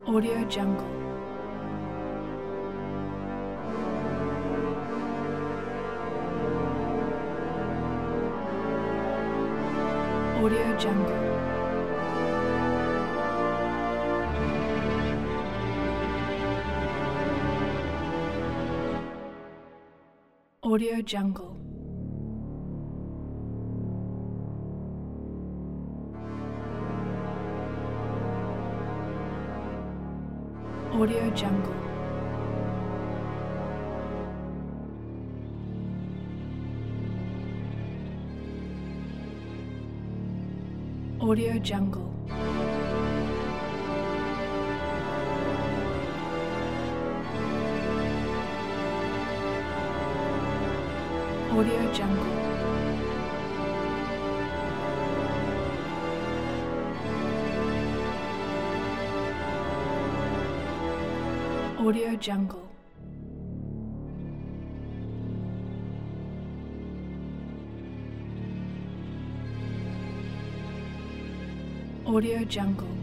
Audio Jungle. Audio Jungle. Audio Jungle. Audio Jungle. Audio Jungle. Audio Jungle. Audio Jungle. Audio Jungle.